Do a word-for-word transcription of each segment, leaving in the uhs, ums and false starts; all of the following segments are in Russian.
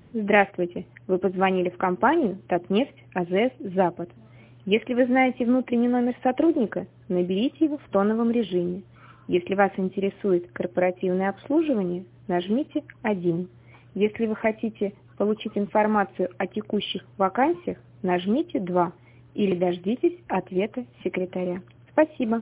Здравствуйте! Вы позвонили в компанию «Татнефть АЗС Запад». Если вы знаете внутренний номер сотрудника, наберите его в тоновом режиме. Если вас интересует корпоративное обслуживание, нажмите один. Если вы хотите получить информацию о текущих вакансиях, нажмите два или дождитесь ответа секретаря. Спасибо!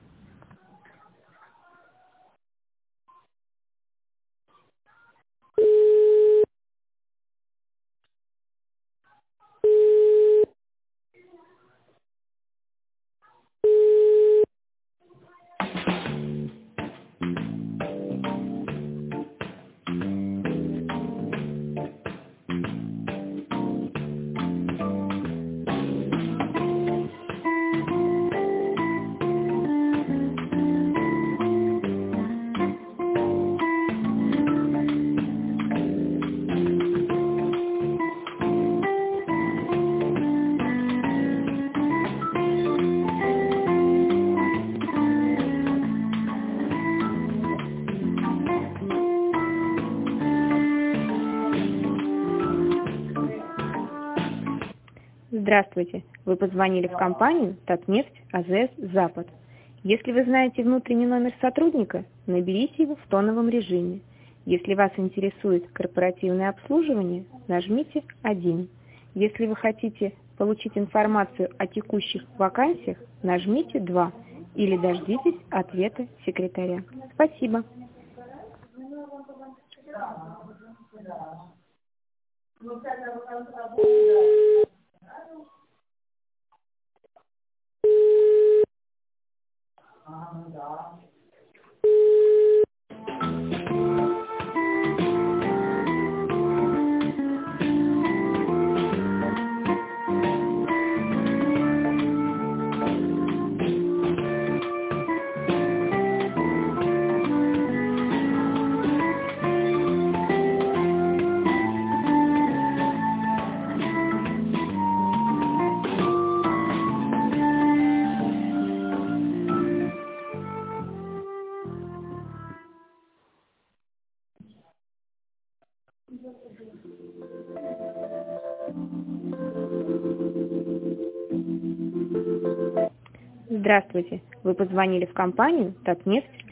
Здравствуйте! Вы позвонили в компанию «Татнефть АЗС Запад». Если вы знаете внутренний номер сотрудника, наберите его в тоновом режиме. Если вас интересует корпоративное обслуживание, нажмите один. Если вы хотите получить информацию о текущих вакансиях, нажмите два или дождитесь ответа секретаря. Спасибо! Здравствуйте! Вы позвонили в компанию «Татнефть